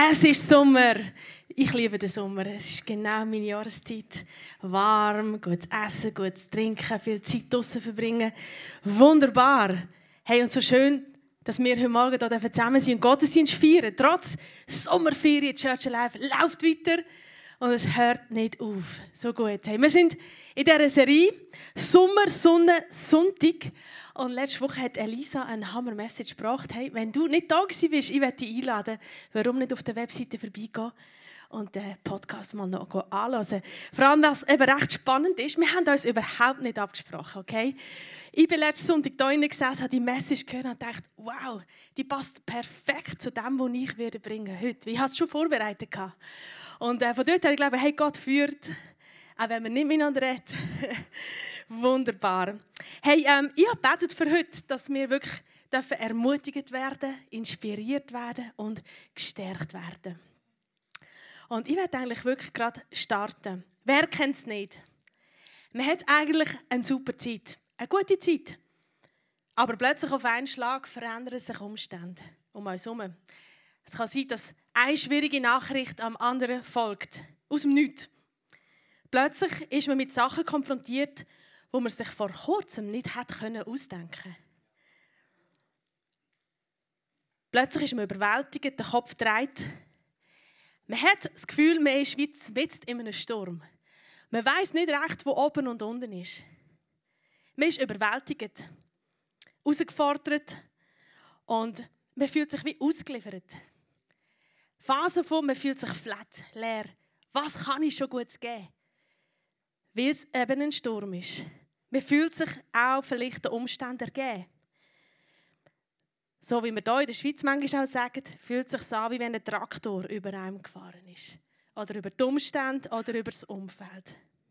Es ist Sommer. Ich liebe den Sommer. Es ist genau meine Jahreszeit. Warm, gutes Essen, gutes Trinken, viel Zeit draussen verbringen. Wunderbar. Hey, und so schön, dass wir heute Morgen hier zusammen sind und Gottesdienst feiern. Trotz Sommerferien, Church Alive läuft weiter und es hört nicht auf. So gut. Hey, wir sind in dieser Serie Sommer, Sonne, Sonntag. Und letzte Woche hat Elisa eine Hammer-Message gebracht. Hey, wenn du nicht da gewesen bist, ich möchte dich einladen, warum nicht auf der Webseite vorbeigehen und den Podcast mal noch anhören. Vor allem, was eben recht spannend ist, wir haben uns überhaupt nicht abgesprochen, okay? Ich bin letzten Sonntag da gesessen, habe die Message gehört und dachte, wow, die passt perfekt zu dem, was ich heute bringen werde. Ich habe es schon vorbereitet. Und von dort her, ich glaube, hey, Gott führt, auch wenn wir nicht miteinander reden. Wunderbar. Hey, ich habe gebetet für heute, dass wir wirklich ermutigt werden, inspiriert werden und gestärkt werden. Und ich werde eigentlich wirklich gerade starten. Wer kennt es nicht? Man hat eigentlich eine super Zeit, eine gute Zeit. Aber plötzlich auf einen Schlag verändern sich Umstände um uns herum. Es kann sein, dass eine schwierige Nachricht am anderen folgt. Aus dem Nichts. Plötzlich ist man mit Sachen konfrontiert, wo man sich vor kurzem nicht hätte ausdenken können. Plötzlich ist man überwältigt, der Kopf dreht. Man hat das Gefühl, man ist wie mitten in einem Sturm. Man weiss nicht recht, wo oben und unten ist. Man ist überwältigt, herausgefordert und man fühlt sich wie ausgeliefert. Phase von, man fühlt sich flat, leer. Was kann ich schon Gutes geben? Weil es eben ein Sturm ist. Man fühlt sich auch vielleicht den Umständen ergeben. So wie wir hier in der Schweiz manchmal auch sagen, fühlt es sich an, wie wenn ein Traktor über einem gefahren ist. Oder über die Umstände oder über das Umfeld.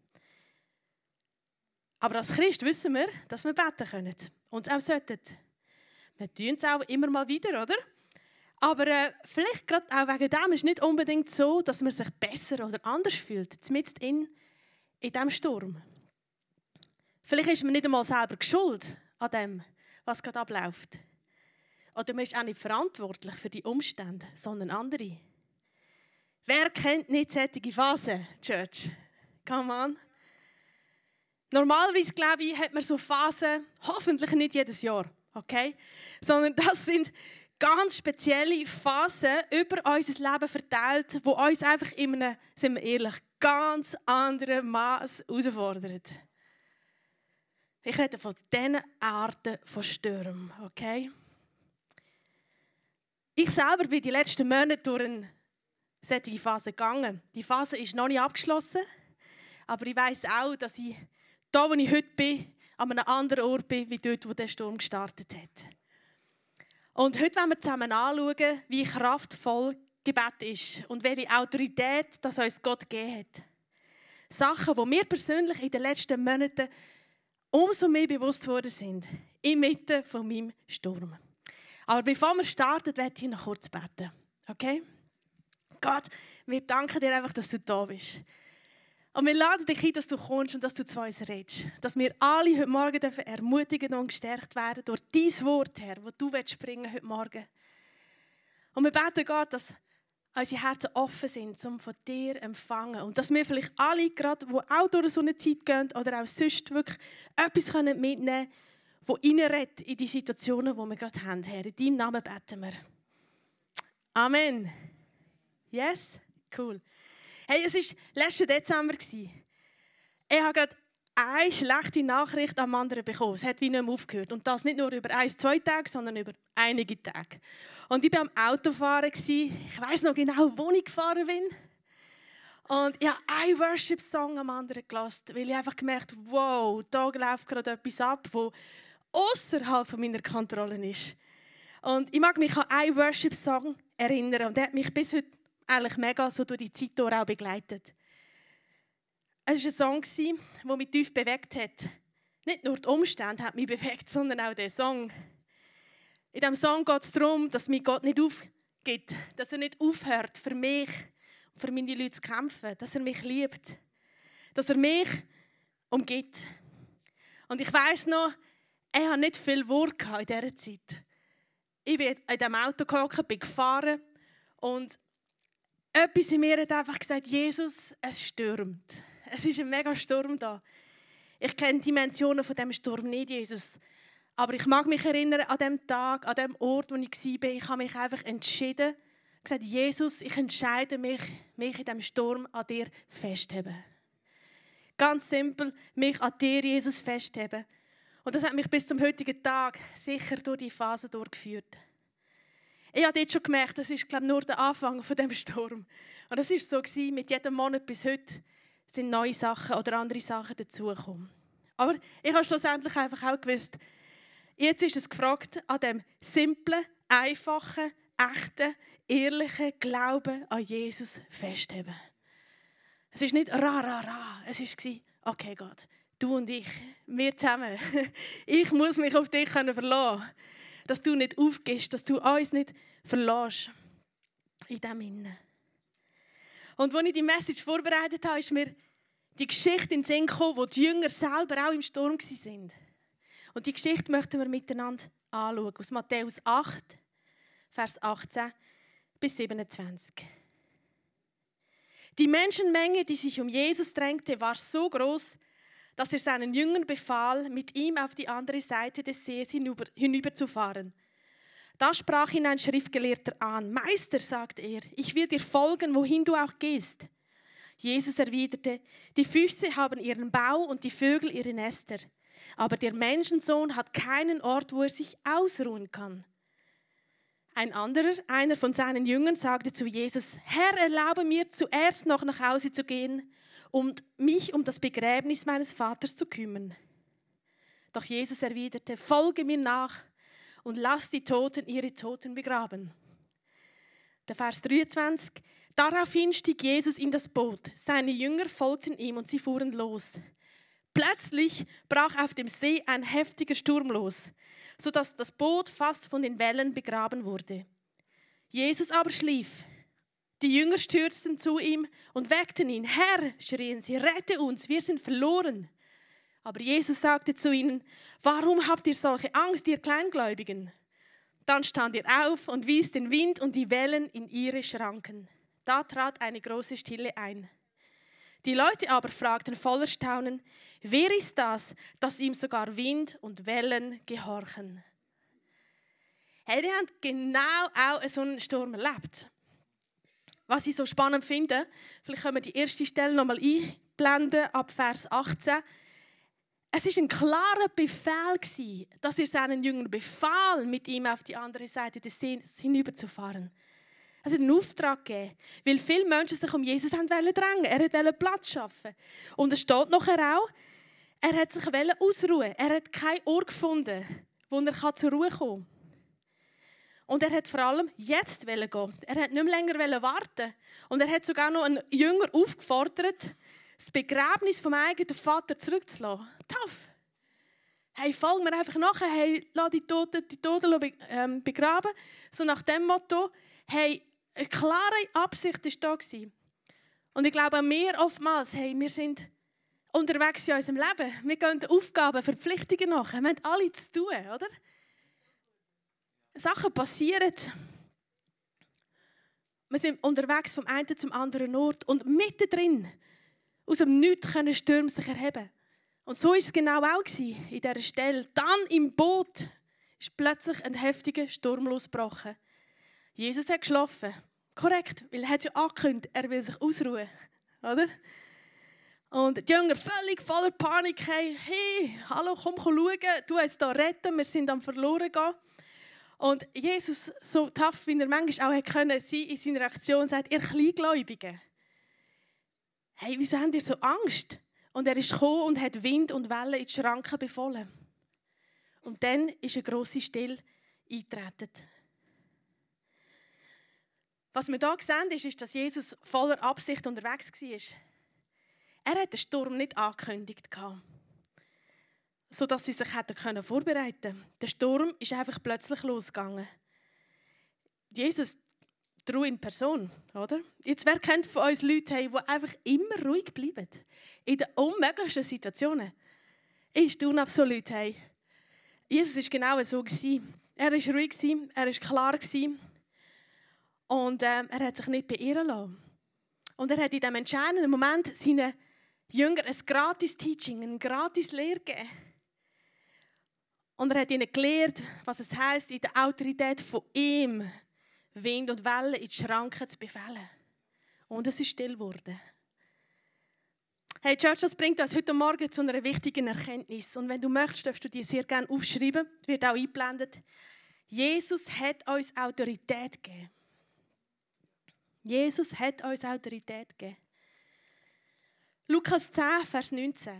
Aber als Christ wissen wir, dass wir beten können. Und auch sollten. Wir tun es auch immer mal wieder, oder? Aber vielleicht gerade auch wegen dem ist es nicht unbedingt so, dass man sich besser oder anders fühlt, mitten in diesem Sturm. Vielleicht ist man nicht einmal selber schuld an dem, was gerade abläuft. Oder man ist auch nicht verantwortlich für die Umstände, sondern andere. Wer kennt nicht solche Phasen, Church? Come on. Normalerweise, glaube ich, hat man so Phasen, hoffentlich nicht jedes Jahr, okay? Sondern das sind ganz spezielle Phasen über unser Leben verteilt, die uns einfach in einem, sind wir ehrlich, ganz anderen Maß herausfordern. Ich rede von diesen Arten von Stürmen, okay? Ich selber bin die letzten Monate durch eine solche Phase gegangen. Die Phase ist noch nicht abgeschlossen, aber ich weiss auch, dass ich da, wo ich heute bin, an einem anderen Ort bin, wie dort, wo der Sturm gestartet hat. Und heute wollen wir zusammen anschauen, wie kraftvoll Gebet ist und welche Autorität das uns Gott gegeben hat. Sachen, die mir persönlich in den letzten Monaten umso mehr bewusst worden sind, inmitten von meinem Sturm. Aber bevor wir starten, werde ich noch kurz beten. Okay? Gott, wir danken dir einfach, dass du da bist. Und wir laden dich ein, dass du kommst und dass du zu uns redest. Dass wir alle heute Morgen ermutigen und gestärkt werden durch dein Wort, Herr, das du bringen heute Morgen. Und wir beten, Gott, dass unsere Herzen offen sind, um von dir zu empfangen. Und dass wir vielleicht alle, gerade, die auch durch so eine Zeit gehen oder auch sonst wirklich etwas mitnehmen können, das reinredet in die Situationen, die wir gerade haben, Herr. In deinem Namen beten wir. Amen. Yes? Cool. Hey, es war letzten Dezember. Ich habe gerade eine schlechte Nachricht am anderen bekommen. Es hat wie nicht mehr aufgehört. Und das nicht nur über 1-2 Tage, sondern über einige Tage. Und ich war am Autofahren. Ich weiss noch genau, wo ich gefahren bin. Und ich habe einen Worship-Song am anderen gelassen, weil ich einfach gemerkt habe, wow, da läuft gerade etwas ab, das außerhalb meiner Kontrolle ist. Und ich mag mich an einen Worship-Song erinnern. Und der hat mich bis heute eigentlich mega so durch die Zeit auch begleitet. Es war ein Song, der mich tief bewegt hat. Nicht nur die Umstände haben mich bewegt, sondern auch der Song. In diesem Song geht es darum, dass mich Gott nicht aufgibt, dass er nicht aufhört, für mich und für meine Leute zu kämpfen, dass er mich liebt, dass er mich umgibt. Und ich weiss noch, ich hatte nicht viel Wort in dieser Zeit. Ich bin in diesem Auto gehockt, bin gefahren und etwas in mir hat einfach gesagt, Jesus, es stürmt. Es ist ein mega Sturm da. Ich kenne die Dimensionen von diesem Sturm nicht, Jesus. Aber ich mag mich erinnern an dem Tag, an dem Ort, wo ich war. Ich habe mich einfach entschieden, gesagt, Jesus, ich entscheide mich in diesem Sturm an dir festzuhalten. Ganz simpel, mich an dir, Jesus, festzuhalten. Und das hat mich bis zum heutigen Tag sicher durch die Phase durchgeführt. Ich habe dort schon gemerkt, das ist, glaube ich, nur der Anfang von dem Sturm. Und das war so, mit jedem Monat bis heute sind neue Sachen oder andere Sachen dazugekommen. Aber ich habe schlussendlich einfach auch gewusst, jetzt ist es gefragt, an dem simplen, einfachen, echten, ehrlichen Glauben an Jesus festzuhalten. Es ist nicht ra. Es war, okay Gott, du und ich, wir zusammen. Ich muss mich auf dich verlassen, dass du nicht aufgibst, dass du uns nicht verlässt. In dem Innen. Und als ich die Message vorbereitet habe, ist mir die Geschichte in den Sinn gekommen, wo die Jünger selber auch im Sturm waren. Und die Geschichte möchten wir miteinander anschauen. Aus Matthäus 8, Vers 18 bis 27. Die Menschenmenge, die sich um Jesus drängte, war so groß, dass er seinen Jüngern befahl, mit ihm auf die andere Seite des Sees hinüberzufahren. Da sprach ihn ein Schriftgelehrter an. Meister, sagte er, ich will dir folgen, wohin du auch gehst. Jesus erwiderte, die Füchse haben ihren Bau und die Vögel ihre Nester. Aber der Menschensohn hat keinen Ort, wo er sich ausruhen kann. Ein anderer, einer von seinen Jüngern, sagte zu Jesus, Herr, erlaube mir zuerst noch nach Hause zu gehen und mich um das Begräbnis meines Vaters zu kümmern. Doch Jesus erwiderte, folge mir nach und lass die Toten ihre Toten begraben. Der Vers 23. Daraufhin stieg Jesus in das Boot. Seine Jünger folgten ihm und sie fuhren los. Plötzlich brach auf dem See ein heftiger Sturm los, sodass das Boot fast von den Wellen begraben wurde. Jesus aber schlief. Die Jünger stürzten zu ihm und weckten ihn. Herr, schrien sie, rette uns, wir sind verloren. Aber Jesus sagte zu ihnen, warum habt ihr solche Angst, ihr Kleingläubigen? Dann stand er auf und wies den Wind und die Wellen in ihre Schranken. Da trat eine große Stille ein. Die Leute aber fragten voller Staunen, wer ist das, dass ihm sogar Wind und Wellen gehorchen? Hey, die haben genau auch so einen Sturm erlebt. Was ich so spannend finde, vielleicht können wir die erste Stelle nochmal einblenden, ab Vers 18. Es war ein klarer Befehl, dass er seinen Jüngern befahl, mit ihm auf die andere Seite des Sees hinüberzufahren. Es hat einen Auftrag gegeben, weil viele Menschen sich um Jesus drängen wollten. Er wollte Platz schaffen. Und es steht nachher auch, er hat sich ausruhen. Er hat keinen Ort gefunden, wo er zur Ruhe kommen kann. Und er hat vor allem jetzt gehen. Er hat nicht mehr länger warten. Und er hat sogar noch einen Jünger aufgefordert, das Begräbnis vom eigenen Vater zurückzulassen. Tough. Hey, folg mir einfach nachher. Hey, lass die Toten begraben. So nach dem Motto, hey, eine klare Absicht war da. Und ich glaube, wir oftmals, hey, wir sind unterwegs in unserem Leben. Wir gehen Aufgaben, Verpflichtungen nach. Wir haben alle zu tun, oder? Sachen passieren. Wir sind unterwegs vom einen zum anderen Ort. Und mittendrin, aus dem Nichts, können Stürme sich erheben. Und so war es genau auch in dieser Stelle. Dann im Boot ist plötzlich ein heftiger Sturm losgebrochen. Jesus hat geschlafen. Korrekt, weil er hat ja angekündigt, er will sich ausruhen. Oder? Und die Jünger völlig voller Panik. Hey, hallo, komm schauen, du uns hier retten, wir sind am verloren gehen. Und Jesus, so tough, wie er manchmal auch können sein in seiner Reaktion, sagt, ihr Kleingläubigen, hey, wieso habt ihr so Angst? Und er ist gekommen und hat Wind und Wellen in die Schranken befohlen. Und dann ist eine grosse Stille eingetreten. Was wir hier sehen, ist, dass Jesus voller Absicht unterwegs war. Er hat den Sturm nicht angekündigt, sodass sie sich vorbereiten konnten. Der Sturm ist einfach plötzlich losgegangen. Jesus, treu in Person, oder? Jetzt, wer kennt von uns Leute, die einfach immer ruhig bleiben? In den unmöglichsten Situationen. Ich staune absolut. Jesus war genau so. Er war ruhig, er war klar. Und er hat sich nicht beirren lassen. Und er hat in diesem entscheidenden Moment seinen Jüngern ein Gratis-Teaching, eine Gratis-Lehre gegeben. Und er hat ihnen gelehrt, was es heisst, in der Autorität von ihm Wind und Wellen in die Schranken zu befehlen. Und es ist still geworden. Hey Church, das bringt uns heute Morgen zu einer wichtigen Erkenntnis. Und wenn du möchtest, darfst du die sehr gerne aufschreiben. Das wird auch eingeblendet. Jesus hat uns Autorität gegeben. Jesus hat uns Autorität gegeben. Lukas 10, Vers 19.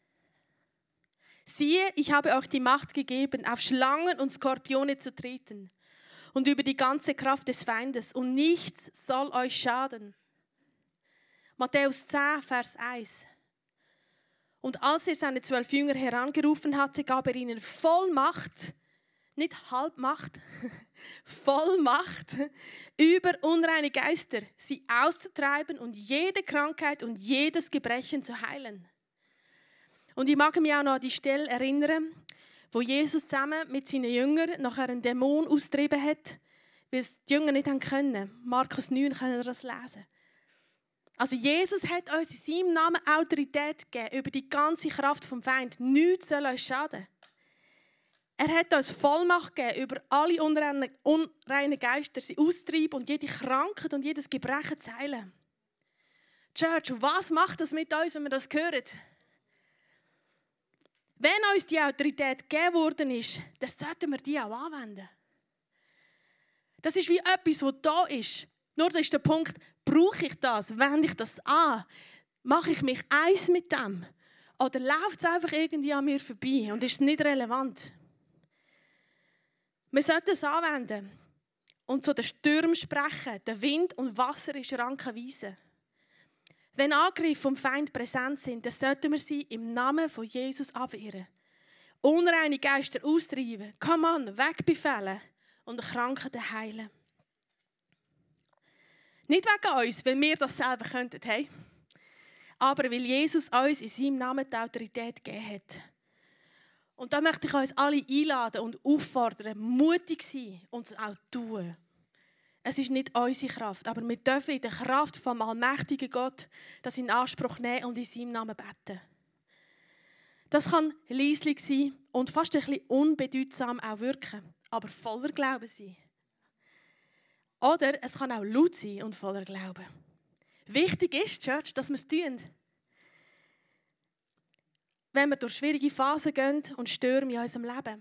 Siehe, ich habe euch die Macht gegeben, auf Schlangen und Skorpione zu treten und über die ganze Kraft des Feindes, und nichts soll euch schaden. Matthäus 10, Vers 1. Und als er seine 12 Jünger herangerufen hatte, gab er ihnen Vollmacht, nicht Halbmacht, Vollmacht über unreine Geister, sie auszutreiben und jede Krankheit und jedes Gebrechen zu heilen. Und ich mag mich auch noch an die Stelle erinnern, wo Jesus zusammen mit seinen Jüngern nachher einen Dämon austrieben hat, weil es die Jünger nicht können. Markus 9 können wir das lesen. Also Jesus hat uns in seinem Namen Autorität gegeben über die ganze Kraft vom Feind. Nichts soll uns schaden. Er hat uns Vollmacht gegeben, über alle unreinen Geister sie auszutreiben und jede Krankheit und jedes Gebrechen zu heilen. Church, was macht das mit uns, wenn wir das hören? Wenn uns die Autorität gegeben worden ist, dann sollten wir die auch anwenden. Das ist wie etwas, was da ist. Nur das ist der Punkt, brauche ich das? Wende ich das an? Mache ich mich eins mit dem? Oder läuft es einfach irgendwie an mir vorbei und ist nicht relevant? Wir sollten es anwenden und zu den Stürmen sprechen, den Wind und Wasser in Schranken weisen. Wenn Angriffe vom Feind präsent sind, dann sollten wir sie im Namen von Jesus abwehren. Unreine Geister austreiben, come on, wegbefehlen und Krankheiten heilen. Nicht wegen uns, weil wir das selber könnten, hey? Aber weil Jesus uns in seinem Namen die Autorität gegeben hat. Und da möchte ich uns alle einladen und auffordern, mutig sein und es auch tun. Es ist nicht unsere Kraft, aber wir dürfen in der Kraft vom allmächtigen Gott das in Anspruch nehmen und in seinem Namen beten. Das kann leislich sein und fast ein bisschen unbedeutsam auch wirken, aber voller Glauben sein. Oder es kann auch laut sein und voller Glauben. Wichtig ist, Church, dass wir es tun. Wenn wir durch schwierige Phasen gehen und Stürme in unserem Leben,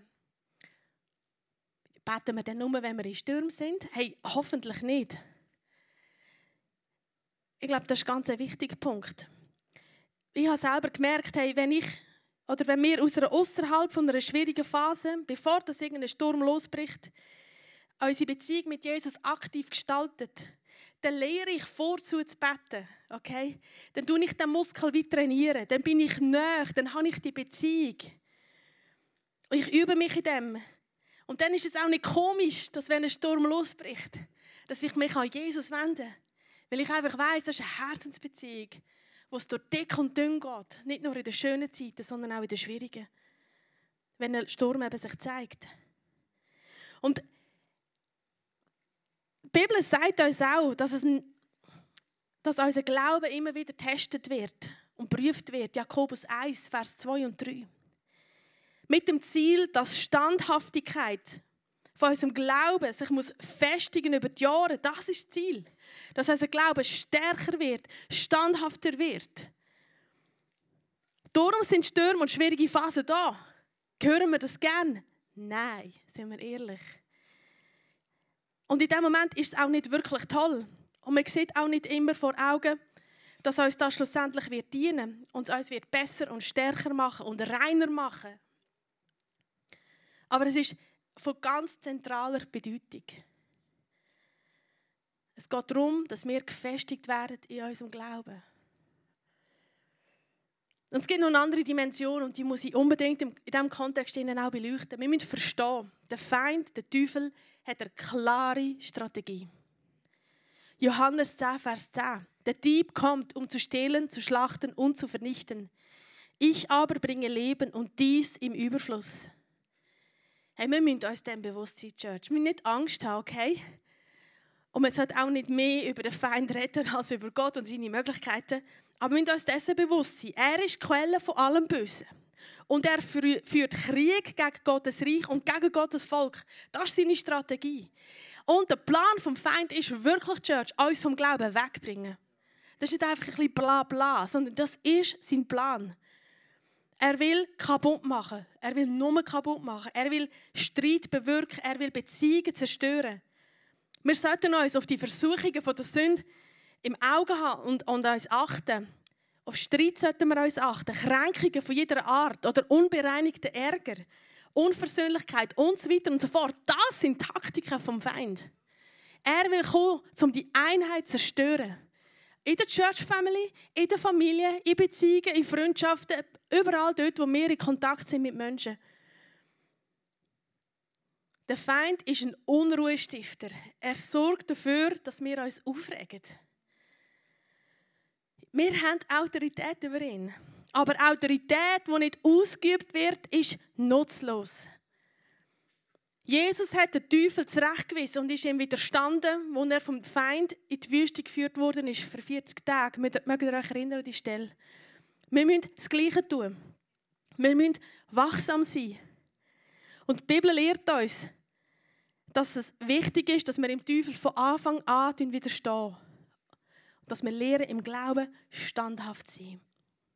beten wir dann nur, wenn wir in Stürmen sind? Hey, hoffentlich nicht. Ich glaube, das ist ein ganz wichtiger Punkt. Ich habe selber gemerkt, hey, wenn wir außerhalb von einer schwierigen Phase, bevor das irgendein Sturm losbricht, unsere Beziehung mit Jesus aktiv gestaltet, dann lehre ich vorzu zu beten. Okay? Dann tue ich den Muskel weiter trainieren. Dann bin ich nahe, dann habe ich die Beziehung. Und ich übe mich in dem. Und dann ist es auch nicht komisch, dass wenn ein Sturm losbricht, dass ich mich an Jesus wende. Weil ich einfach weiss, das ist eine Herzensbeziehung, wo es durch dick und dünn geht. Nicht nur in den schönen Zeiten, sondern auch in den schwierigen. Wenn ein Sturm eben sich zeigt. Und die Bibel sagt uns auch, dass unser Glaube immer wieder getestet wird und geprüft wird. Jakobus 1, Vers 2 und 3. Mit dem Ziel, dass Standhaftigkeit von unserem Glauben sich festigen über die Jahre. Das ist das Ziel. Dass unser Glaube stärker wird, standhafter wird. Darum sind Stürme und schwierige Phasen da. Hören wir das gern? Nein, sind wir ehrlich. Und in diesem Moment ist es auch nicht wirklich toll. Und man sieht auch nicht immer vor Augen, dass uns das schlussendlich wird dienen und es uns wird besser und stärker machen und reiner machen. Aber es ist von ganz zentraler Bedeutung. Es geht darum, dass wir gefestigt werden in unserem Glauben. Und es gibt noch eine andere Dimension und die muss ich unbedingt in diesem Kontext auch beleuchten. Wir müssen verstehen, der Feind, der Teufel, hat eine klare Strategie. Johannes 10, Vers 10. Der Dieb kommt, um zu stehlen, zu schlachten und zu vernichten. Ich aber bringe Leben und dies im Überfluss. Hey, wir müssen uns dem bewusst sein, Church. Wir müssen nicht Angst haben, okay? Und man sollte auch nicht mehr über den Feind reden als über Gott und seine Möglichkeiten. Aber wir müssen uns dessen bewusst sein. Er ist die Quelle von allem Bösen. Und er führt Krieg gegen Gottes Reich und gegen Gottes Volk. Das ist seine Strategie. Und der Plan vom Feind ist wirklich, Church, uns vom Glauben wegbringen. Das ist nicht einfach ein bisschen bla bla, sondern das ist sein Plan. Er will kaputt machen. Er will nur kaputt machen. Er will Streit bewirken. Er will Beziehungen zerstören. Wir sollten uns auf die Versuchungen von der Sünde im Auge haben und uns achten. Auf Streit sollten wir uns achten. Kränkungen von jeder Art oder unbereinigten Ärger, Unversöhnlichkeit und so weiter und so fort. Das sind Taktiken vom Feind. Er will kommen, um die Einheit zu zerstören. In der Church Family, in der Familie, in Beziehungen, in Freundschaften, überall dort, wo wir in Kontakt sind mit Menschen. Der Feind ist ein Unruhestifter. Er sorgt dafür, dass wir uns aufregen. Wir haben Autorität über ihn. Aber Autorität, die nicht ausgeübt wird, ist nutzlos. Jesus hat den Teufel zurechtgewiesen und ist ihm widerstanden, als er vom Feind in die Wüste geführt worden ist für 40 Tage. Mögt ihr euch erinnern an die Stelle? Wir müssen das Gleiche tun. Wir müssen wachsam sein. Und die Bibel lehrt uns, dass es wichtig ist, dass wir dem Teufel von Anfang an widerstehen. Dass wir lernen, im Glauben standhaft zu sein.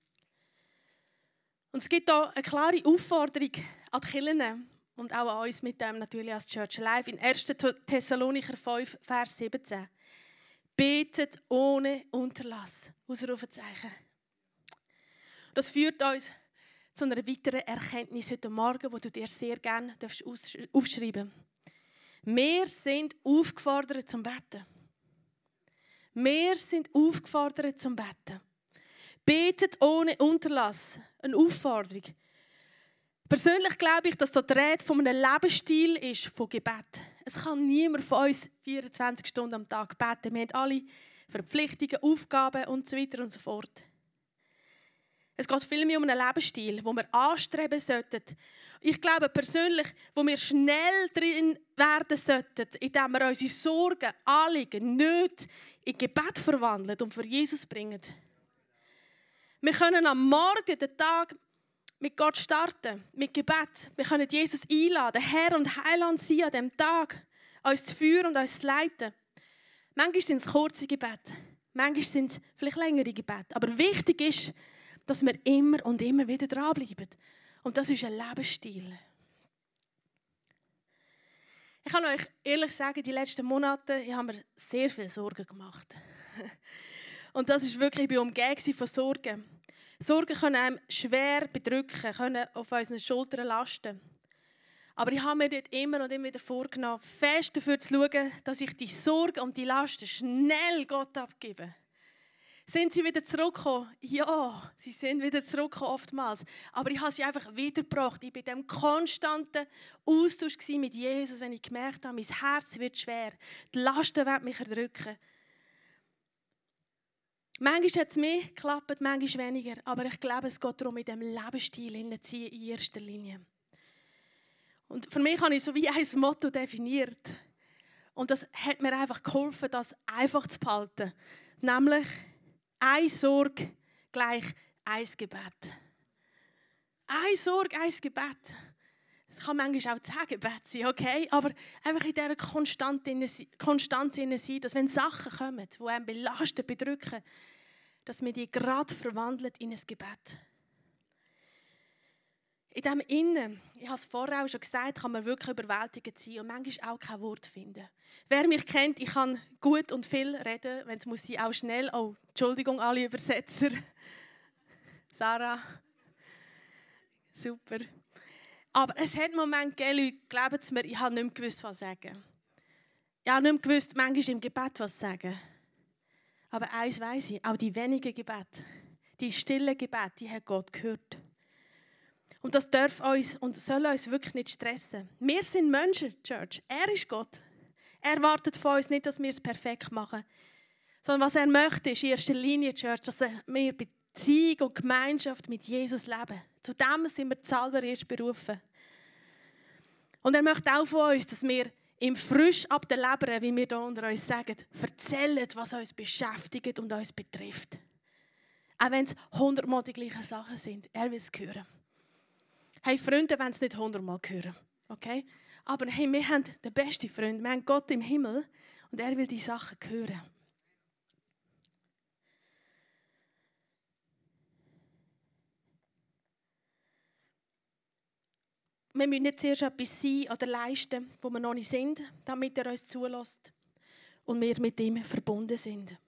Und es gibt hier eine klare Aufforderung an die Kirchen und auch an uns mit dem natürlich als Church Live in 1. Thessalonicher 5, Vers 17. Betet ohne Unterlass. Ausrufezeichen. Das führt uns zu einer weiteren Erkenntnis heute Morgen, die du dir sehr gerne aufschreiben darfst. Wir sind aufgefordert zum Beten. Wir sind aufgefordert zum Beten. Betet ohne Unterlass. Eine Aufforderung. Persönlich glaube ich, dass das die Rede von einem Lebensstil ist von Gebet. Es kann niemand von uns 24 Stunden am Tag beten. Wir haben alle Verpflichtungen, Aufgaben und so weiter und so fort. Es geht vielmehr um einen Lebensstil, den wir anstreben sollten. Ich glaube persönlich, wo wir schnell drin werden sollten, indem wir unsere Sorgen, Anliegen, Nöte in Gebet verwandeln und für Jesus bringen. Wir können am Morgen den Tag mit Gott starten, mit Gebet. Wir können Jesus einladen, Herr und Heiland sein an diesem Tag, uns zu führen und uns zu leiten. Manchmal sind es kurze Gebete, manchmal sind es vielleicht längere Gebete. Aber wichtig ist, dass wir immer und immer wieder dranbleiben. Und das ist ein Lebensstil. Ich kann euch ehrlich sagen, die letzten Monate ich habe mir sehr viel Sorgen gemacht. Und das ist wirklich, ich war umgeben von Sorgen. Sorgen können einem schwer bedrücken, können auf unseren Schultern lasten. Aber ich habe mir dort immer und immer wieder vorgenommen, fest dafür zu schauen, dass ich die Sorgen und die Lasten schnell Gott abgebe. Sind sie wieder zurückgekommen? Ja, sie sind wieder zurückgekommen oftmals. Aber ich habe sie einfach wiedergebracht. Ich war in diesem konstanten Austausch mit Jesus, wenn ich gemerkt habe, mein Herz wird schwer. Die Lasten werden mich erdrücken. Manchmal hat es mehr geklappt, manchmal weniger. Aber ich glaube, es geht darum, in diesem Lebensstil hineinzuziehen in erster Linie. Und für mich habe ich so wie ein Motto definiert. Und das hat mir einfach geholfen, das einfach zu behalten. Nämlich, eine Sorge gleich ein Gebet. Eine Sorge, ein Gebet. Es kann manchmal auch 10 Gebete sein, okay? Aber einfach in dieser Konstanz sein, dass wenn Sachen kommen, die einen belasten, bedrücken, dass wir die gerade verwandelt in ein Gebet. In diesem Innen, ich habe es vorher auch schon gesagt, kann man wirklich überwältigend sein und manchmal auch kein Wort finden. Wer mich kennt, ich kann gut und viel reden, wenn es muss sein, auch schnell. Oh, Entschuldigung, alle Übersetzer. Sarah. Super. Aber es hat Momente gegeben, Leute, glauben Sie mir, ich habe nicht mehr gewusst, was sagen. Ich habe nicht mehr gewusst, manchmal im Gebet was sagen. Aber eins weiss ich, auch die wenigen Gebete, die stillen Gebete, die hat Gott gehört. Und das darf uns und soll uns wirklich nicht stressen. Wir sind Menschen, Church. Er ist Gott. Er erwartet von uns nicht, dass wir es perfekt machen. Sondern was er möchte, ist in erster Linie, Church, dass wir Beziehung und Gemeinschaft mit Jesus leben. Zu dem sind wir zuallererst berufen. Und er möchte auch von uns, dass wir im Frisch ab der Leber, wie wir hier unter uns sagen, erzählen, was uns beschäftigt und uns betrifft. Auch wenn es 100-mal die gleichen Sachen sind. Er will es hören. Hey, Freunde wollen es nicht 100-mal hören. Okay? Aber hey, wir haben den besten Freund. Wir haben Gott im Himmel und er will die Sachen hören. Wir müssen nicht zuerst etwas sein oder leisten, wo wir noch nicht sind, damit er uns zulässt und wir mit ihm verbunden sind.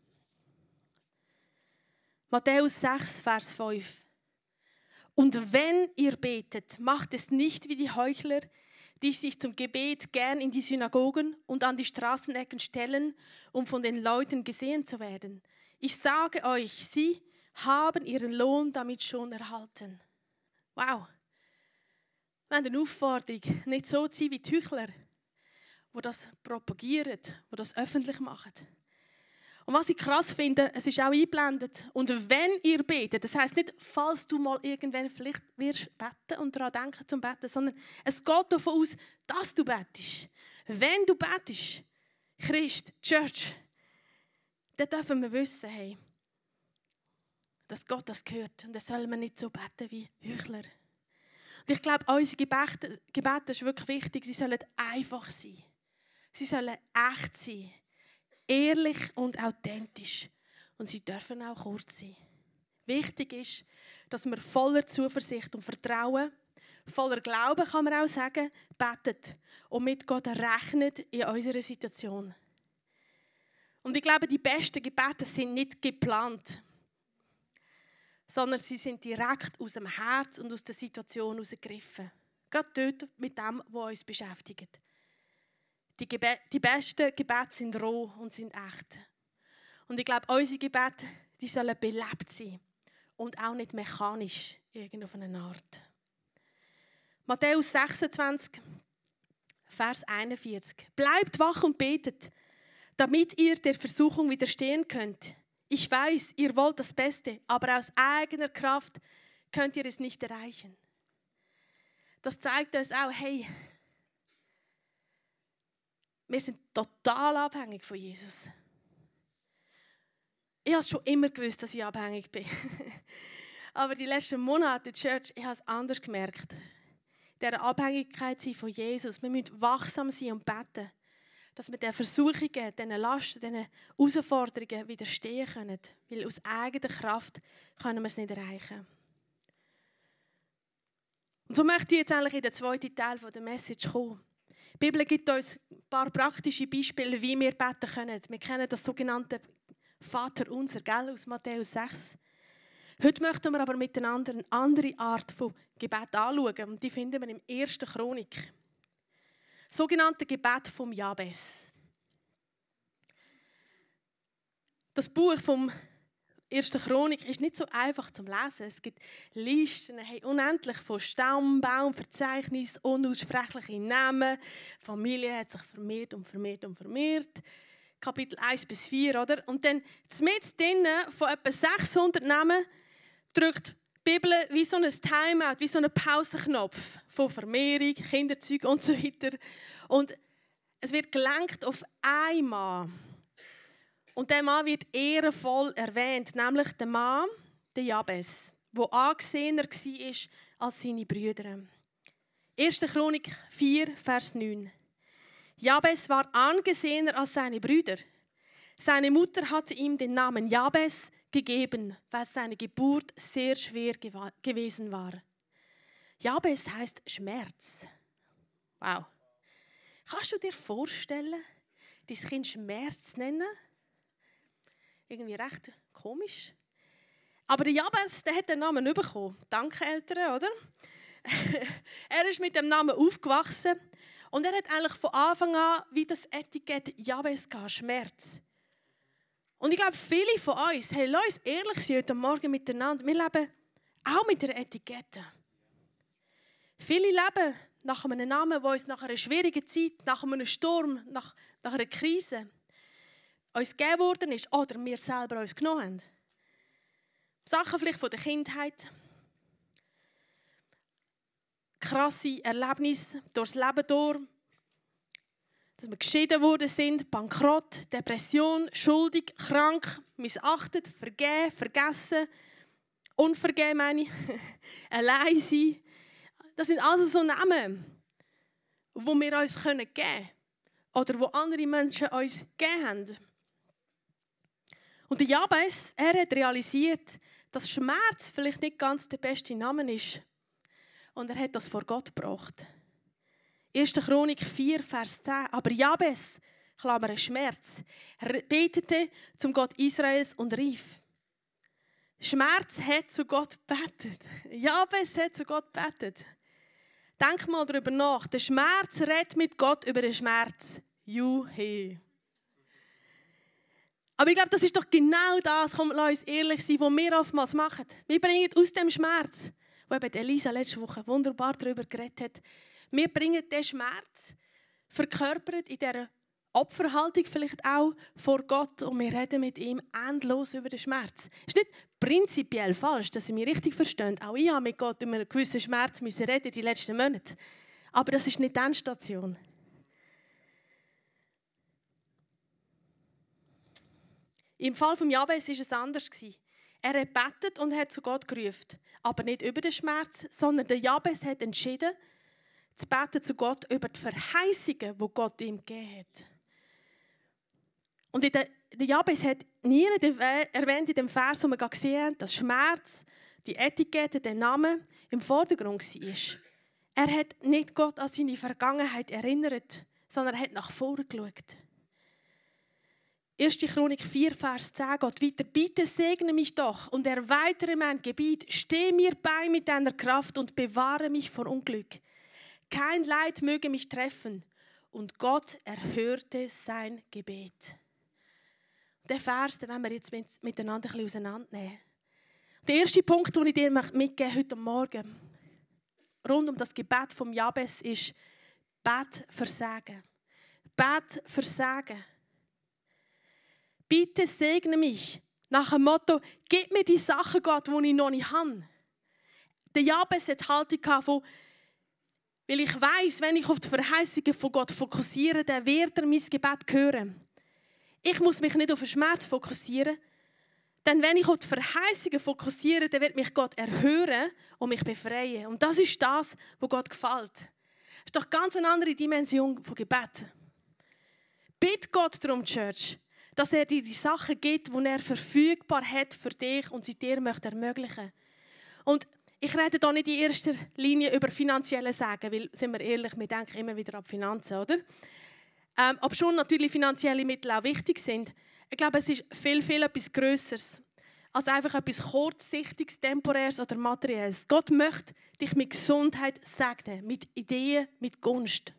Matthäus 6, Vers 5. Und wenn ihr betet, macht es nicht wie die Heuchler, die sich zum Gebet gern in die Synagogen und an die Straßenecken stellen, um von den Leuten gesehen zu werden. Ich sage euch, sie haben ihren Lohn damit schon erhalten. Wow. Wir haben eine Aufforderung, nicht so zu sein wie die Heuchler, die das propagieren, die das öffentlich machen. Und was ich krass finde, es ist auch eingeblendet. Und wenn ihr betet, das heisst nicht, falls du mal irgendwann vielleicht wirst beten und daran denken zum Beten, sondern es geht davon aus, dass du betest. Wenn du betest, Christ, Church, dann dürfen wir wissen, hey, dass Gott das gehört. Und dann sollen wir nicht so beten wie Heuchler. Und ich glaube, unsere Gebete ist wirklich wichtig. Sie sollen einfach sein. Sie sollen echt sein. Ehrlich und authentisch. Und sie dürfen auch kurz sein. Wichtig ist, dass wir voller Zuversicht und Vertrauen, voller Glauben, kann man auch sagen, betet und mit Gott rechnet in unserer Situation. Und ich glaube, die besten Gebete sind nicht geplant, sondern sie sind direkt aus dem Herz und aus der Situation herausgegriffen. Gerade dort mit dem, was uns beschäftigt. Die besten Gebete sind roh und sind echt. Und ich glaube, unsere Gebete, die sollen belebt sein und auch nicht mechanisch auf eine Art. Matthäus 26, Vers 41. Bleibt wach und betet, damit ihr der Versuchung widerstehen könnt. Ich weiß, ihr wollt das Beste, aber aus eigener Kraft könnt ihr es nicht erreichen. Das zeigt uns auch, hey, wir sind total abhängig von Jesus. Ich habe schon immer gewusst, dass ich abhängig bin. Aber die letzten Monate in der Church, ich habe es anders gemerkt. Dieser Abhängigkeit von Jesus. Wir müssen wachsam sein und beten, dass wir den Versuchungen, diesen Lasten, diesen Herausforderungen widerstehen können. Weil aus eigener Kraft können wir es nicht erreichen. Und so möchte ich jetzt eigentlich in den zweiten Teil der Message kommen. Die Bibel gibt uns ein paar praktische Beispiele, wie wir beten können. Wir kennen das sogenannte Vater unser, gell, aus Matthäus 6. Heute möchten wir aber miteinander eine andere Art von Gebet anschauen. Und die finden wir im 1. Chronik. Das sogenannte Gebet vom Jabes. Das Buch vom 1. Chronik ist nicht so einfach zum Lesen. Es gibt Listen, hey, unendlich von Stamm, Baum, Verzeichnis, unaussprechliche Namen. Die Familie hat sich vermehrt und vermehrt und vermehrt. Kapitel 1 bis 4, oder? Und dann mit drinnen von etwa 600 Namen drückt die Bibel wie so ein Timeout, wie so ein Pausenknopf von Vermehrung, Kinderzeug und so weiter. Und es wird gelenkt auf einen Mann. Und der Mann wird ehrenvoll erwähnt, nämlich der Mann, der Jabes, der angesehener war als seine Brüder. 1. Chronik 4, Vers 9. Jabes war angesehener als seine Brüder. Seine Mutter hatte ihm den Namen Jabes gegeben, weil seine Geburt sehr schwer gewesen war. Jabes heißt Schmerz. Wow. Kannst du dir vorstellen, dein Kind Schmerz zu nennen? Irgendwie recht komisch. Aber der Jabes, der hat den Namen bekommen. Danke, Eltern, oder? Er ist mit dem Namen aufgewachsen und er hat eigentlich von Anfang an wie das Etikett Jabes gehabt, Schmerz. Und ich glaube, viele von uns, hey, lass uns ehrlich sein heute Morgen miteinander, wir leben auch mit der Etikette. Viele leben nach einem Namen, der uns nach einer schwierigen Zeit, nach einem Sturm, nach einer Krise uns gegeben worden ist oder wir selber uns genommen haben. Sachen vielleicht von der Kindheit, krasse Erlebnisse durchs Leben durch, dass wir geschieden worden sind, bankrott, Depression, schuldig, krank, missachtet, vergeben, vergessen, unvergeben meine ich, allein sein. Das sind also so Namen, die wir uns geben können oder wo andere Menschen uns gegeben haben. Und der Jabez, er hat realisiert, dass Schmerz vielleicht nicht ganz der beste Name ist. Und er hat das vor Gott gebracht. 1. Chronik 4, Vers 10. Aber Jabez, Klammer Schmerz, er betete zum Gott Israels und rief. Schmerz hat zu Gott gebetet. Jabez hat zu Gott gebetet. Denk mal darüber nach. Der Schmerz redet mit Gott über den Schmerz. Juhe. Aber ich glaube, das ist doch genau das, komm, lass uns ehrlich sein, was wir oftmals machen. Wir bringen aus dem Schmerz, wo eben Elisa letzte Woche wunderbar darüber geredet hat, wir bringen den Schmerz, verkörpert in dieser Opferhaltung vielleicht auch vor Gott und wir reden mit ihm endlos über den Schmerz. Es ist nicht prinzipiell falsch, dass Sie mich richtig verstehen. Auch ich habe mit Gott über einen gewissen Schmerz reden die letzten Monate. Aber das ist nicht die Endstation. Im Fall von Jabez war es anders. Er hat gebetet und hat zu Gott gerufen. Aber nicht über den Schmerz, sondern der Jabez hat entschieden, zu beten zu Gott über die Verheißungen, die Gott ihm gegeben hat. Und der Jabez hat nie erwähnt in dem Vers, wo wir gesehen haben, dass Schmerz, die Etikette, der Name im Vordergrund war. Er hat nicht Gott an seine Vergangenheit erinnert, sondern er hat nach vorne geschaut. 1. Chronik 4, Vers 10 geht weiter. Bitte segne mich doch und erweitere mein Gebiet. Steh mir bei mit deiner Kraft und bewahre mich vor Unglück. Kein Leid möge mich treffen. Und Gott erhörte sein Gebet. Den Vers, den wollen wir jetzt miteinander ein bisschen auseinandernehmen. Der erste Punkt, den ich dir mitgeben heute Morgen, rund um das Gebet vom Jabez, ist Bet Versagen. Bet Versagen. Bitte segne mich. Nach dem Motto, gib mir die Sachen, Gott, die ich noch nicht habe. Der Jabez hat die Haltung von, weil ich weiss, wenn ich auf die Verheißungen von Gott fokussiere, dann wird er mein Gebet hören. Ich muss mich nicht auf den Schmerz fokussieren, denn wenn ich auf die Verheißungen fokussiere, dann wird mich Gott erhören und mich befreien. Und das ist das, was Gott gefällt. Das ist doch ganz eine andere Dimension von Gebet. Bitte Gott darum, Church, dass er dir die Sachen gibt, die er verfügbar hat für dich und sie dir möchte ermöglichen. Und ich rede hier nicht in erster Linie über finanzielle Sagen, weil, sind wir ehrlich, wir denken immer wieder an Finanzen, oder? Ob schon natürlich finanzielle Mittel auch wichtig sind. Ich glaube, es ist viel etwas Grösseres als einfach etwas Kurzsichtiges, Temporäres oder Materielles. Gott möchte dich mit Gesundheit segnen, mit Ideen, mit Gunst.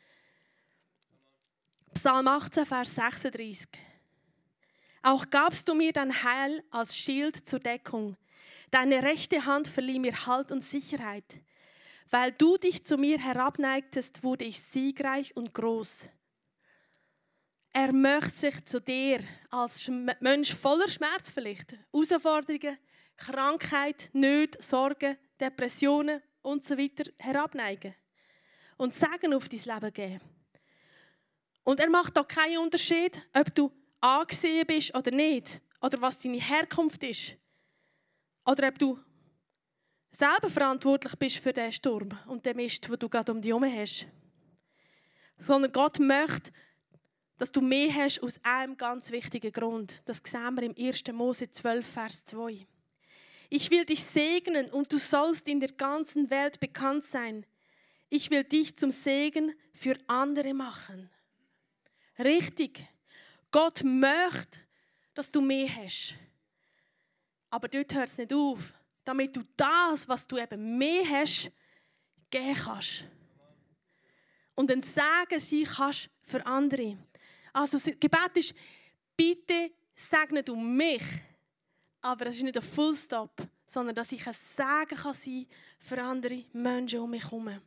Psalm 18, Vers 36. Auch gabst du mir dein Heil als Schild zur Deckung. Deine rechte Hand verlieh mir Halt und Sicherheit. Weil du dich zu mir herabneigtest, wurde ich siegreich und groß. Er möchte sich zu dir als Mensch voller Schmerz vielleicht, Herausforderungen, Krankheit, Nöte, Sorgen, Depressionen und so weiter herabneigen und Segen auf dein Leben geben. Und er macht da keinen Unterschied, ob du angesehen bist oder nicht, oder was deine Herkunft ist, oder ob du selber verantwortlich bist für den Sturm und den Mist, den du gerade um dich herum hast. Sondern Gott möchte, dass du mehr hast aus einem ganz wichtigen Grund. Das sehen wir im 1. Mose 12, Vers 2. Ich will dich segnen und du sollst in der ganzen Welt bekannt sein. Ich will dich zum Segen für andere machen. Richtig. Gott möchte, dass du mehr hast. Aber dort hört es nicht auf. Damit du das, was du eben mehr hast, geben kannst. Und ein Segen sein kannst für andere. Also das Gebet ist, bitte segne du mich. Aber das ist nicht ein Fullstop, sondern dass ich ein Segen kann sein für andere Menschen um mich herum.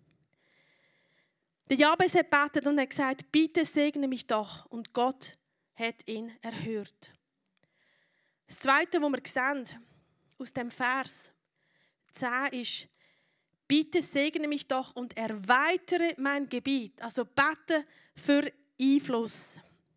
Der Jabez hat gebetet und hat gesagt, bitte segne mich doch. Und Gott hat ihn erhört. Das Zweite, was wir sehen aus dem Vers 10 ist, bitte segne mich doch und erweitere mein Gebiet. Also bete für Einfluss.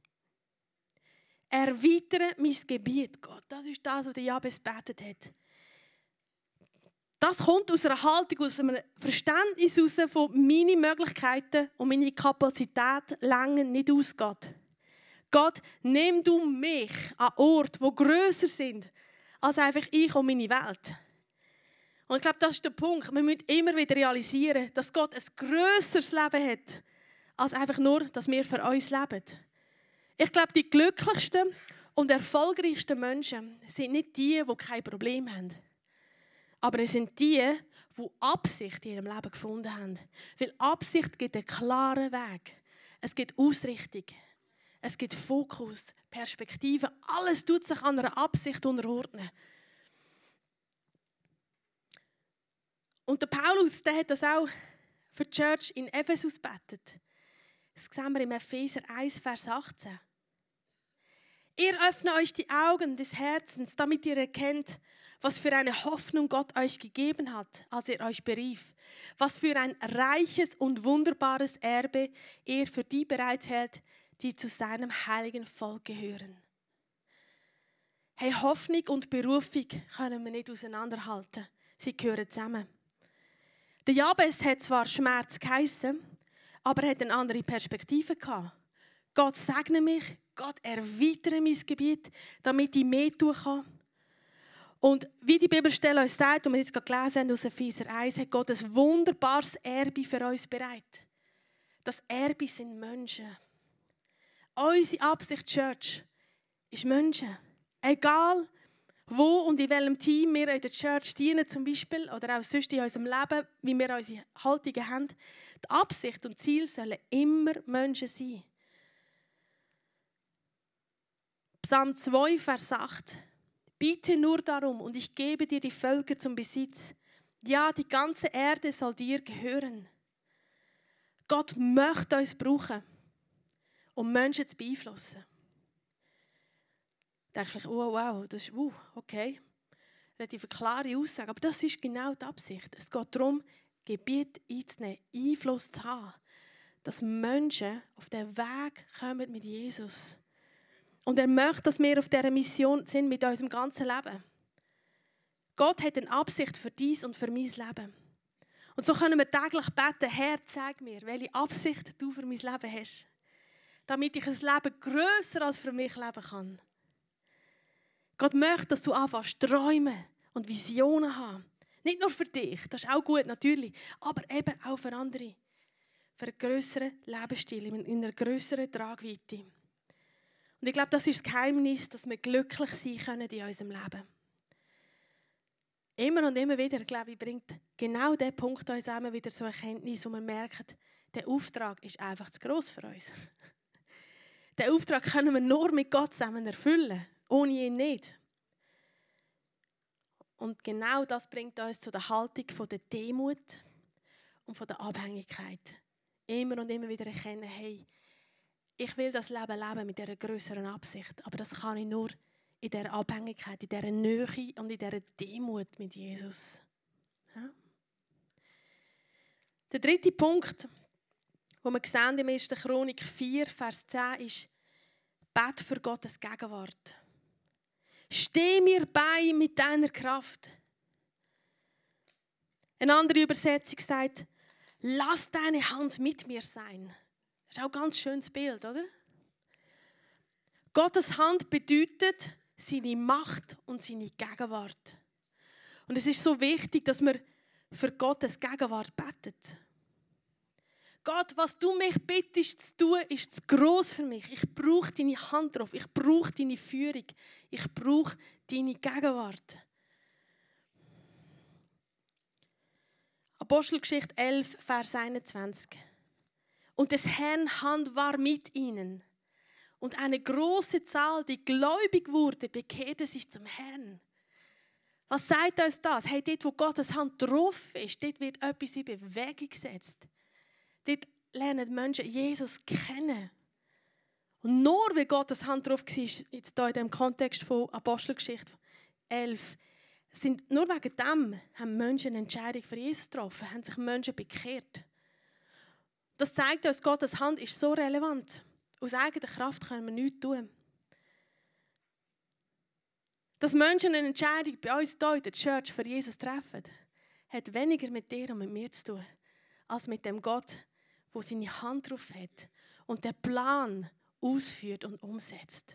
Erweitere mein Gebiet, Gott. Das ist das, was der Jabez betet hat. Das kommt aus einer Haltung, aus einem Verständnis heraus, von meinen Möglichkeiten und meine Kapazität länger nicht ausgeht. Gott, nimm du mich an Orte, die grösser sind, als einfach ich und meine Welt. Und ich glaube, das ist der Punkt. Wir müssen immer wieder realisieren, dass Gott ein grösseres Leben hat, als einfach nur, dass wir für uns leben. Ich glaube, die glücklichsten und erfolgreichsten Menschen sind nicht die kein Problem haben. Aber es sind die Absicht in ihrem Leben gefunden haben. Weil Absicht gibt einen klaren Weg. Es gibt Ausrichtung. Es gibt Fokus, Perspektive. Alles tut sich an einer Absicht unterordnen. Und der Paulus, der hat das auch für die Church in Ephesus gebetet. Das sehen wir im Epheser 1, Vers 18. Ihr öffnet euch die Augen des Herzens, damit ihr erkennt, was für eine Hoffnung Gott euch gegeben hat, als er euch berief. Was für ein reiches und wunderbares Erbe er für die bereithält, die zu seinem heiligen Volk gehören. Hey, Hoffnung und Berufung können wir nicht auseinanderhalten. Sie gehören zusammen. Der Jabez hat zwar Schmerz geheissen, aber er hat eine andere Perspektive gehabt. Gott segne mich, Gott erweitere mein Gebiet, damit ich mehr tun kann. Und wie die Bibelstelle uns sagt, und wir jetzt gerade gelesen haben aus Epheser 1, hat Gott ein wunderbares Erbe für uns bereit. Das Erbe sind Menschen. Unsere Absicht, Church, ist Menschen. Egal, wo und in welchem Team wir in der Church dienen zum Beispiel, oder auch sonst in unserem Leben, wie wir unsere Haltungen haben. Die Absicht und Ziel sollen immer Menschen sein. Psalm 2, Vers 8. Bitte nur darum und ich gebe dir die Völker zum Besitz. Ja, die ganze Erde soll dir gehören. Gott möchte uns brauchen, um Menschen zu beeinflussen. Da denkst du vielleicht, oh, wow, das ist okay. Relativ eine klare Aussage, aber das ist genau die Absicht. Es geht darum, Gebiet einzunehmen, Einfluss zu haben, dass Menschen auf den Weg kommen mit Jesus. Und er möchte, dass wir auf dieser Mission sind mit unserem ganzen Leben. Gott hat eine Absicht für dies und für mein Leben. Und so können wir täglich beten, Herr, zeig mir, welche Absicht du für mein Leben hast. Damit ich ein Leben grösser als für mich leben kann. Gott möchte, dass du anfängst, träumen und Visionen haben. Nicht nur für dich, das ist auch gut natürlich, aber eben auch für andere. Für einen grösseren Lebensstil, in einer grösseren Tragweite. Und ich glaube, das ist das Geheimnis, dass wir glücklich sein können in unserem Leben. Immer und immer wieder, glaube ich, bringt genau der Punkt uns immer wieder zur Erkenntnis, wo wir merken, der Auftrag ist einfach zu gross für uns. Den Auftrag können wir nur mit Gott zusammen erfüllen, ohne ihn nicht. Und genau das bringt uns zu der Haltung von der Demut und von der Abhängigkeit. Immer und immer wieder erkennen, hey, ich will das Leben leben mit dieser grösseren Absicht. Aber das kann ich nur in dieser Abhängigkeit, in dieser Nähe und in dieser Demut mit Jesus. Ja? Der dritte Punkt, den wir sehen im 1. Chronik 4, Vers 10, ist, bet für Gottes Gegenwart. Steh mir bei mit deiner Kraft. Eine andere Übersetzung sagt, lass deine Hand mit mir sein. Das ist auch ein ganz schönes Bild, oder? Gottes Hand bedeutet seine Macht und seine Gegenwart. Und es ist so wichtig, dass wir für Gottes Gegenwart beten. Gott, was du mich bittest zu tun, ist zu gross für mich. Ich brauche deine Hand drauf. Ich brauche deine Führung. Ich brauche deine Gegenwart. Apostelgeschichte 11, Vers 21. Und des Herrn Hand war mit ihnen. Und eine große Zahl, die gläubig wurde, bekehrte sich zum Herrn. Was sagt uns das? Hey, dort, wo Gottes Hand drauf ist, dort wird etwas in Bewegung gesetzt. Dort lernen Menschen Jesus kennen. Und nur weil Gottes Hand drauf war, jetzt hier in dem Kontext von Apostelgeschichte 11, Nur wegen dem haben Menschen eine Entscheidung für Jesus getroffen, haben sich Menschen bekehrt. Das zeigt uns, Gottes Hand ist so relevant. Aus eigener Kraft können wir nichts tun. Dass Menschen eine Entscheidung bei uns hier in der Church für Jesus treffen, hat weniger mit dir und mit mir zu tun, als mit dem Gott, der seine Hand drauf hat und den Plan ausführt und umsetzt.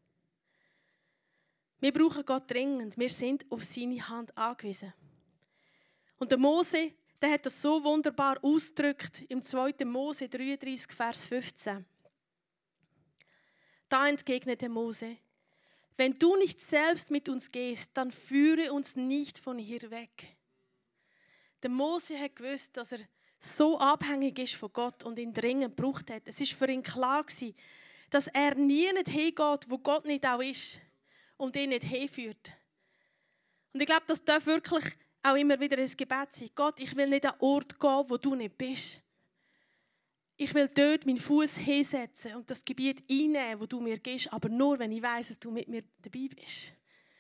Wir brauchen Gott dringend. Wir sind auf seine Hand angewiesen. Und der Mose, der hat das so wunderbar ausgedrückt im 2. Mose 33, Vers 15. Da entgegnete Mose: Wenn du nicht selbst mit uns gehst, dann führe uns nicht von hier weg. Der Mose hat gewusst, dass er so abhängig ist von Gott und ihn dringend gebraucht hat. Es war für ihn klar, dass er nie hingeht, wo Gott nicht auch ist und ihn nicht hinführt. Und ich glaube, das darf wirklich auch immer wieder ein Gebet sein. Gott, ich will nicht an einen Ort gehen, wo du nicht bist. Ich will dort meinen Fuß hinsetzen und das Gebiet einnehmen, wo du mir gibst, aber nur, wenn ich weiss, dass du mit mir dabei bist.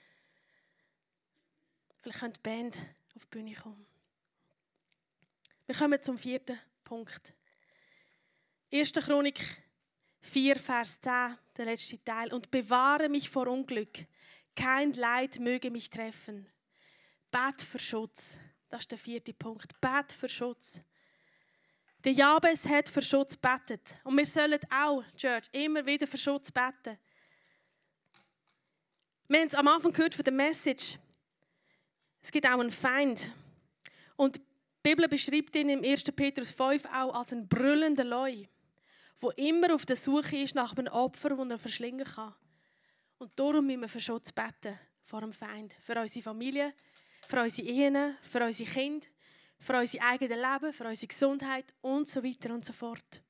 Vielleicht könnte die Band auf die Bühne kommen. Wir kommen zum 4. Punkt. 1. Chronik 4, Vers 10, der letzte Teil. Und bewahre mich vor Unglück. Kein Leid möge mich treffen. Bet für Schutz. Das ist der 4. Punkt. Bet für Schutz. Der Jabes hat für Schutz betet. Und wir sollen auch, Church, immer wieder für Schutz beten. Wir haben es am Anfang gehört von der Message. Es gibt auch einen Feind. Und die Bibel beschreibt ihn im 1. Petrus 5 auch als einen brüllenden Leu, der immer auf der Suche ist nach einem Opfer, das er verschlingen kann. Und darum müssen wir für Schutz beten vor dem Feind. Für unsere Familie, für unsere Ehen, für unsere Kinder, für unser eigenes Leben, für unsere Gesundheit und so weiter und so fort.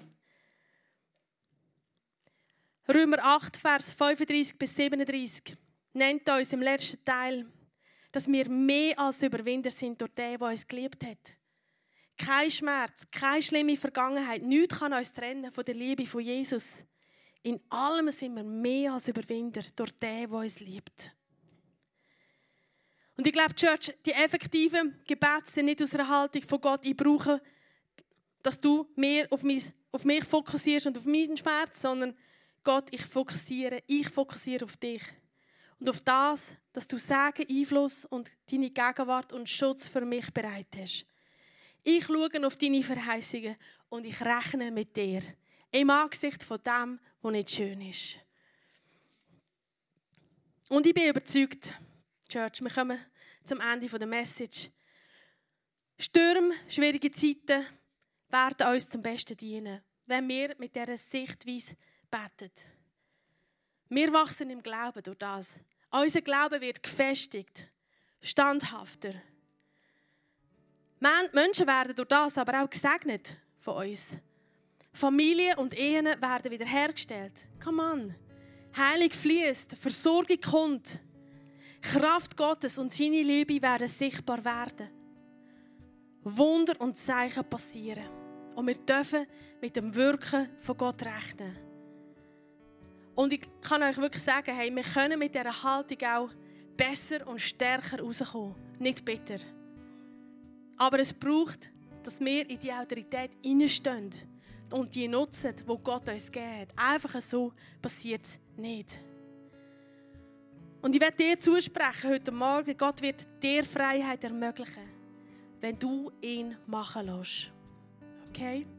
Römer 8, Vers 35 bis 37 nennt uns im letzten Teil, dass wir mehr als Überwinder sind durch den, der uns geliebt hat. Kein Schmerz, keine schlimme Vergangenheit, nichts kann uns trennen von der Liebe von Jesus. In allem sind wir mehr als Überwinder durch den, der uns liebt. Und ich glaube, Church, die effektiven Gebete sind nicht aus einer Haltung von Gott, ich brauche, dass du mehr auf mich fokussierst und auf meinen Schmerz, sondern Gott, ich fokussiere auf dich. Und auf das, dass du Segen, Einfluss und deine Gegenwart und Schutz für mich bereit hast. Ich schaue auf deine Verheißungen und ich rechne mit dir. Im Angesicht von dem, was nicht schön ist. Und ich bin überzeugt, Church, wir kommen zum Ende der Message. Stürme, schwierige Zeiten werden uns zum Besten dienen, wenn wir mit dieser Sichtweise beten. Wir wachsen im Glauben durch das. Unser Glaube wird gefestigt, standhafter. Menschen werden durch das aber auch gesegnet von uns. Familien und Ehen werden wiederhergestellt. Come on. Heilung fließt, Versorgung kommt. Kraft Gottes und seine Liebe werden sichtbar werden. Wunder und Zeichen passieren. Und wir dürfen mit dem Wirken von Gott rechnen. Und ich kann euch wirklich sagen, hey, wir können mit dieser Haltung auch besser und stärker rauskommen. Nicht bitter. Aber es braucht, dass wir in die Autorität hineinstehen und die nutzen, die Gott uns gibt. Einfach so passiert es nicht. Und ich werde dir zusprechen heute Morgen, Gott wird dir Freiheit ermöglichen, wenn du ihn machen lässt. Okay?